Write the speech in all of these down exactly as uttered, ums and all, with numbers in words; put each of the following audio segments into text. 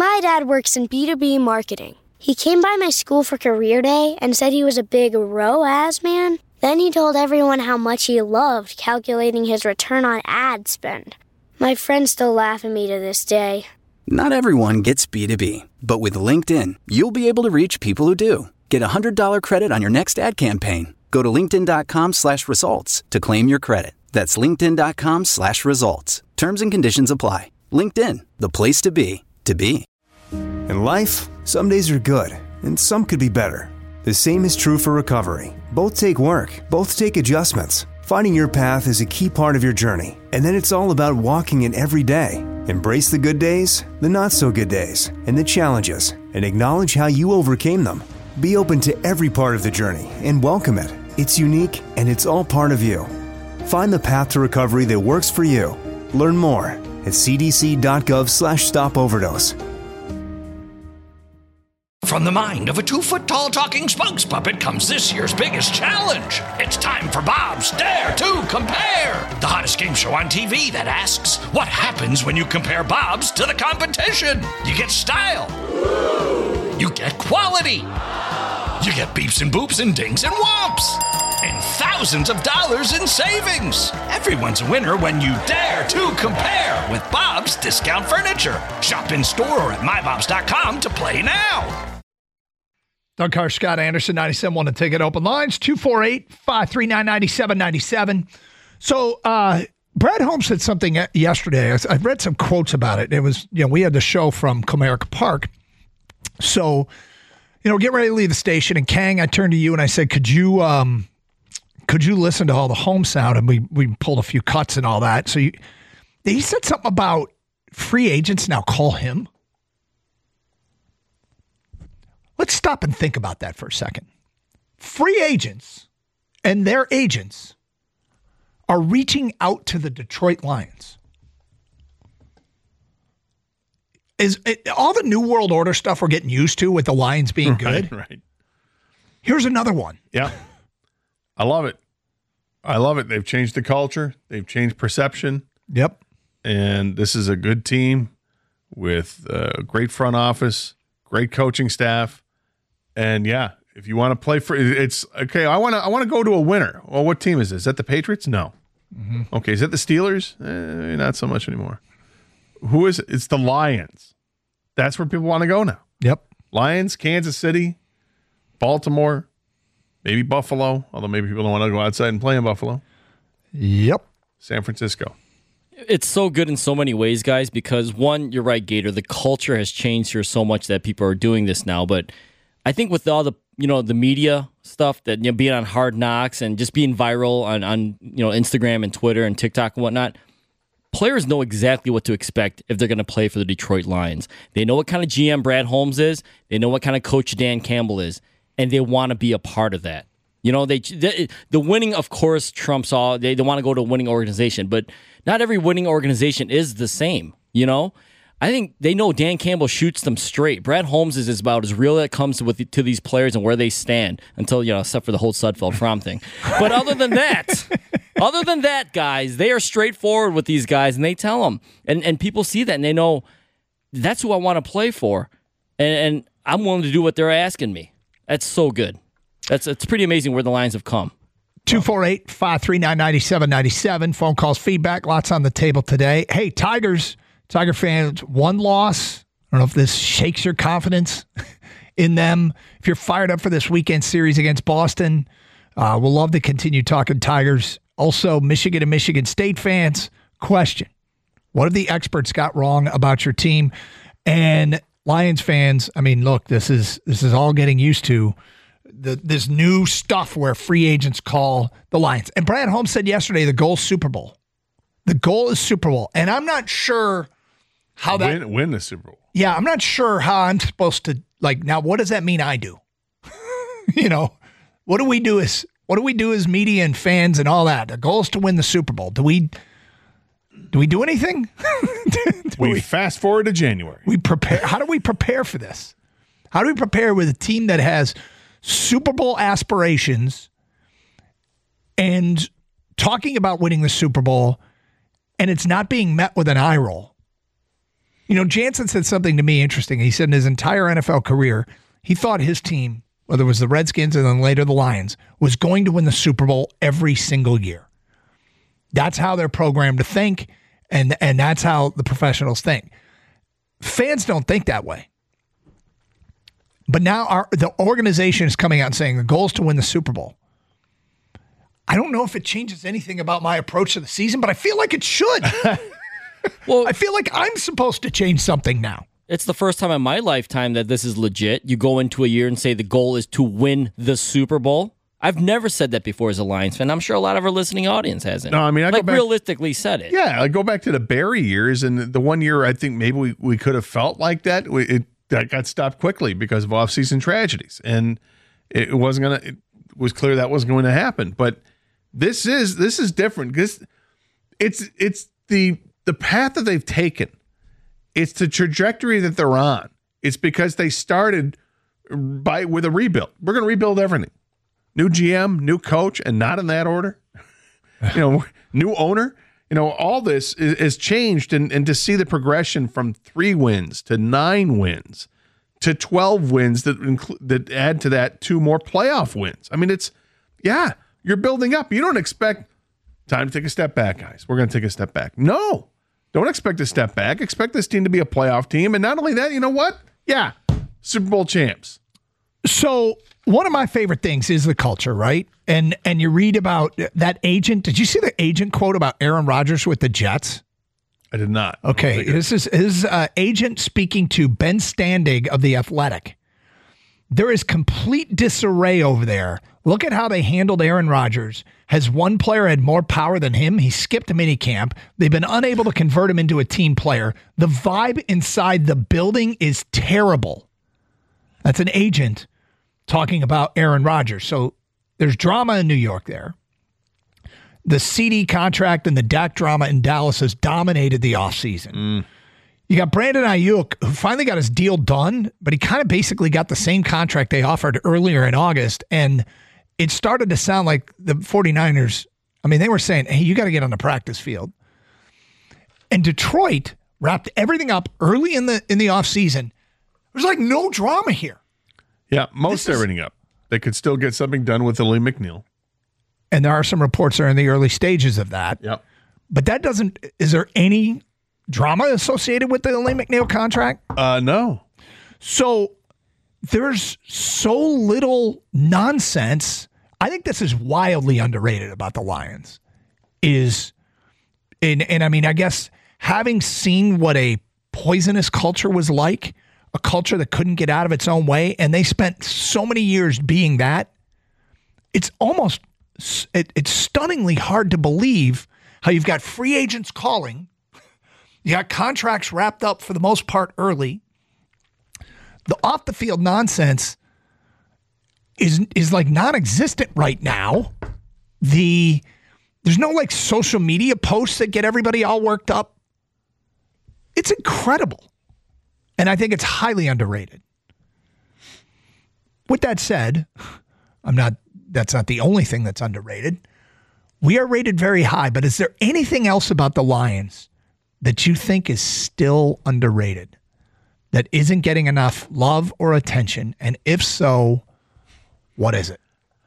My dad works in B two B marketing. He came by my school for career day and said he was a big R O A S man. Then he told everyone how much he loved calculating his return on ad spend. My friends still laugh at me to this day. Not everyone gets B two B, but with LinkedIn, you'll be able to reach people who do. Get a one hundred dollars credit on your next ad campaign. Go to linkedin.com slash results to claim your credit. That's linkedin.com slash results. Terms and conditions apply. LinkedIn, the place to be, to be. In life, some days are good, and some could be better. The same is true for recovery. Both take work, both take adjustments. Finding your path is a key part of your journey, and then it's all about walking it every day. Embrace the good days, the not-so-good days, and the challenges, and acknowledge how you overcame them. Be open to every part of the journey and welcome it. It's unique, and it's all part of you. Find the path to recovery that works for you. Learn more at cdc.gov slash stop overdose. From the mind of a two-foot-tall talking spokes puppet comes this year's biggest challenge. It's time for Bob's Dare to Compare, the hottest game show on T V that asks, what happens when you compare Bob's to the competition? You get style. You get quality. You get beeps and boops and dings and whomps. And thousands of dollars in savings. Everyone's a winner when you dare to compare with Bob's Discount Furniture. Shop in store or at my bobs dot com to play now. Doug Carr, Scott Anderson, ninety-seven point one to Ticket. Open lines, two four eight, five three nine, nine seven nine seven. So, uh, Brad Holmes said something yesterday. I, I read some quotes about it. It was, you know, we had the show from Comerica Park. So, you know, get ready to leave the station. And Kang, I turned to you and I said, could you, um, could you listen to all the home sound? And we, we pulled a few cuts and all that. So you, he said something about free agents now call him. Let's stop and think about that for a second. Free agents and their agents are reaching out to the Detroit Lions. Is it, all the New World Order stuff we're getting used to with the Lions being good? Right, right. Here's another one. Yeah. I love it. I love it. They've changed the culture. They've changed perception. Yep. And this is a good team with a great front office, great coaching staff. And yeah, if you want to play for it's okay. I want to, I want to go to a winner. Well, what team is this? Is that the Patriots? No. Mm-hmm. Okay. Is that the Steelers? Eh, not so much anymore. Who is it? It's the Lions. That's where people want to go now. Yep. Lions, Kansas City, Baltimore, maybe Buffalo, although maybe people don't want to go outside and play in Buffalo. Yep. San Francisco. It's so good in so many ways, guys, because one, you're right, Gator, the culture has changed here so much that people are doing this now. But I think with all the, you know, the media stuff that, you know, being on Hard Knocks and just being viral on, on, you know, Instagram and Twitter and TikTok and whatnot, players know exactly what to expect if they're going to play for the Detroit Lions. They know what kind of G M Brad Holmes is. They know what kind of coach Dan Campbell is, and they want to be a part of that. You know, they, they the winning, of course, trumps all. They, they want to go to a winning organization, but not every winning organization is the same, you know? I think they know Dan Campbell shoots them straight. Brad Holmes is about as real as it comes with to these players and where they stand until, you know, except for the whole Sudfeld Fromm thing. But other than that, other than that, guys, they are straightforward with these guys, and they tell them. And and people see that, and they know that's who I want to play for. And, and I'm willing to do what they're asking me. That's so good. That's It's pretty amazing where the Lions have come. two four eight, five three nine, nine seven nine seven. Phone calls, feedback, lots on the table today. Hey, Tigers, Tiger fans, one loss. I don't know if this shakes your confidence in them. If you're fired up for this weekend series against Boston, uh, we'll love to continue talking Tigers. Also, Michigan and Michigan State fans, question. What have the experts got wrong about your team? And Lions fans, I mean, look, this is this is all getting used to the this new stuff where free agents call the Lions. And Brad Holmes said yesterday the goal is Super Bowl. The goal is Super Bowl. And I'm not sure how that... Win, win the Super Bowl. Yeah, I'm not sure how I'm supposed to, like, now what does that mean I do? You know, what do we do as what do we do as media and fans and all that? The goal is to win the Super Bowl. Do we do we do anything? do we, we fast forward to January. We prepare. How do we prepare for this? How do we prepare with a team that has Super Bowl aspirations and talking about winning the Super Bowl, and it's not being met with an eye roll? You know, Jansen said something to me interesting. He said in his entire N F L career, he thought his team, whether it was the Redskins and then later the Lions, was going to win the Super Bowl every single year. That's how they're programmed to think, and, and that's how the professionals think. Fans don't think that way. But now our the organization is coming out and saying the goal is to win the Super Bowl. I don't know if it changes anything about my approach to the season, but I feel like it should. Well, I feel like I'm supposed to change something now. It's the first time in my lifetime that this is legit. You go into a year and say the goal is to win the Super Bowl. I've never said that before as a Lions fan. I'm sure a lot of our listening audience hasn't. No, I mean, I like go back, realistically said it. Yeah, I go back to the Barry years, and the one year I think maybe we, we could have felt like that. We, it that got stopped quickly because of off-season tragedies, and it wasn't gonna. It was clear that wasn't going to happen. But this is this is different because it's it's the the path that they've taken. It's the trajectory that they're on. It's because they started by with a rebuild. We're going to rebuild everything. New G M, new coach, and not in that order. You know, new owner. You know, all this is, is changed, and, and to see the progression from three wins to nine wins to twelve wins that include that add to that two more playoff wins. I mean, it's yeah, you're building up. You don't expect time to take a step back, guys. We're going to take a step back. No. Don't expect a step back. Expect this team to be a playoff team. And not only that, you know what? Yeah, Super Bowl champs. So one of my favorite things is the culture, right? And and you read about that agent. Did you see the agent quote about Aaron Rodgers with the Jets? I did not. Okay, this is his uh, agent speaking to Ben Standig of The Athletic. There is complete disarray over there. Look at how they handled Aaron Rodgers. Has one player had more power than him? He skipped minicamp. They've been unable to convert him into a team player. The vibe inside the building is terrible. That's an agent talking about Aaron Rodgers. So there's drama in New York there. The C D contract and the Dak drama in Dallas has dominated the offseason. Mm. You got Brandon Ayuk, who finally got his deal done, but he kind of basically got the same contract they offered earlier in August. And it started to sound like the 49ers, I mean, they were saying, hey, you got to get on the practice field. And Detroit wrapped everything up early in the in the offseason. There's like no drama here. Yeah, most this everything is, up. They could still get something done with Lee McNeil. And there are some reports that are in the early stages of that. Yep. But that doesn't, is there any drama associated with the Lee McNeil contract? Uh, no. So there's so little nonsense. I think this is wildly underrated about the Lions. Is, and, and I mean, I guess having seen what a poisonous culture was like, a culture that couldn't get out of its own way, and they spent so many years being that, it's almost, it, it's stunningly hard to believe how you've got free agents calling, you got contracts wrapped up for the most part early. The off the field nonsense is is like non-existent right now. The there's no like social media posts that get everybody all worked up. It's incredible. And I think it's highly underrated. With that said, I'm not that's not the only thing that's underrated. We are rated very high, but is there anything else about the Lions that you think is still underrated, that isn't getting enough love or attention? And if so, what is it?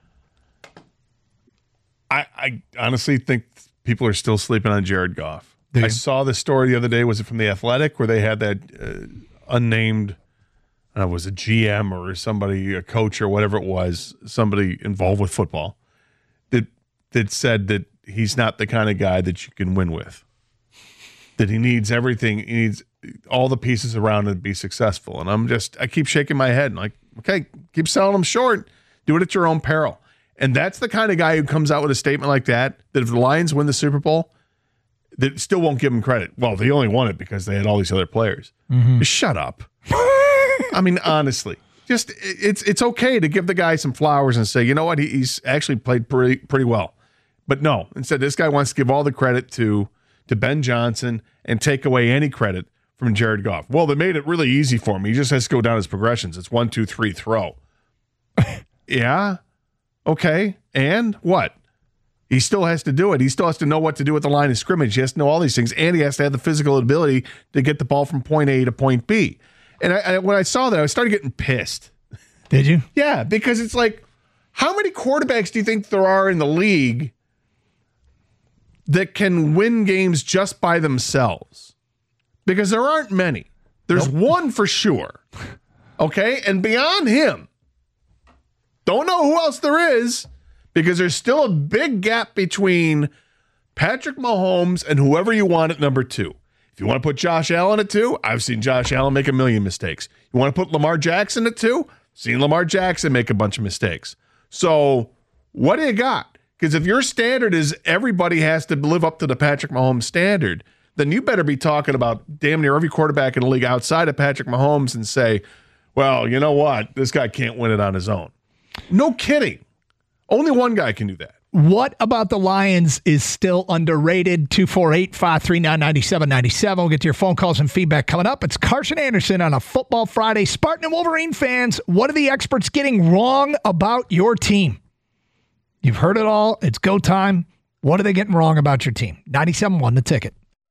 I, I honestly think people are still sleeping on Jared Goff. I saw the story the other day. Was it from The Athletic, where they had that uh, unnamed, uh, was a G M or somebody, a coach or whatever it was, somebody involved with football, that that said that he's not the kind of guy that you can win with. That he needs everything, he needs all the pieces around him to be successful. And I'm just, I keep shaking my head, like, okay, keep selling them short. Do it at your own peril. And that's the kind of guy who comes out with a statement like that, that if the Lions win the Super Bowl, that still won't give him credit. Well, they only won it because they had all these other players. Mm-hmm. Shut up. I mean, honestly, just it's it's okay to give the guy some flowers and say, you know what, he, he's actually played pretty pretty well. But no, instead, this guy wants to give all the credit to to Ben Johnson and take away any credit from Jared Goff. Well, they made it really easy for him. He just has to go down his progressions. It's one, two, three, throw. Yeah. Okay. And what? He still has to do it. He still has to know what to do at the line of scrimmage. He has to know all these things, and he has to have the physical ability to get the ball from point A to point B. And I, I, when I saw that, I started getting pissed. Did you? Yeah, because it's like, how many quarterbacks do you think there are in the league that can win games just by themselves? Because there aren't many. There's nope. one for sure. Okay? And beyond him, don't know who else there is, because there's still a big gap between Patrick Mahomes and whoever you want at number two. If you want to put Josh Allen at two, I've seen Josh Allen make a million mistakes. You want to put Lamar Jackson at two? Seen Lamar Jackson make a bunch of mistakes. So what do you got? Because if your standard is everybody has to live up to the Patrick Mahomes standard, then you better be talking about damn near every quarterback in the league outside of Patrick Mahomes and say, well, you know what? This guy can't win it on his own. No kidding. Only one guy can do that. What about the Lions is still underrated? two four eight, five three nine, nine seven nine seven. We'll get to your phone calls and feedback coming up. It's Carson Anderson on a Football Friday. Spartan and Wolverine fans, what are the experts getting wrong about your team? You've heard it all. It's go time. What are they getting wrong about your team? ninety-seven point one The Ticket.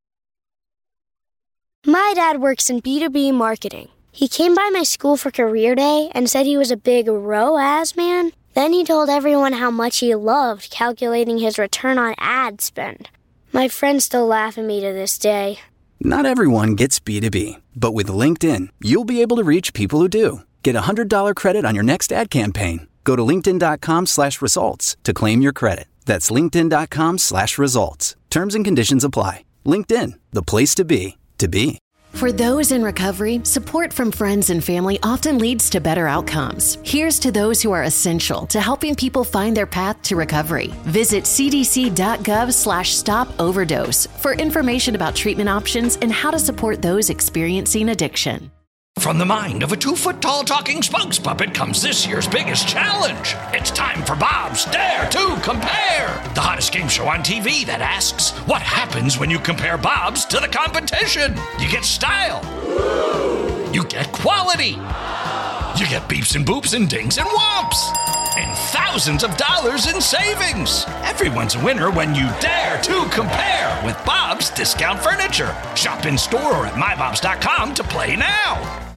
My dad works in B two B marketing. He came by my school for career day and said he was a big R O A S man. Then he told everyone how much he loved calculating his return on ad spend. My friends still laugh at me to this day. Not everyone gets B two B, but with LinkedIn, you'll be able to reach people who do. Get a one hundred dollars credit on your next ad campaign. Go to linkedin.com slash results to claim your credit. That's linkedin.com slash results. Terms and conditions apply. LinkedIn, the place to be, to be. For those in recovery, support from friends and family often leads to better outcomes. Here's to those who are essential to helping people find their path to recovery. Visit cdc.gov slash stop overdose for information about treatment options and how to support those experiencing addiction. From the mind of a two-foot-tall talking spokes puppet comes this year's biggest challenge. It's time for Bob's Dare to Compare, the hottest game show on T V that asks, what happens when you compare Bob's to the competition? You get style. You get quality. You get beeps and boops and dings and whomps. And thousands of dollars in savings. Everyone's a winner when you dare to compare with Bob's Discount Furniture. Shop in store or at my bobs dot com to play now.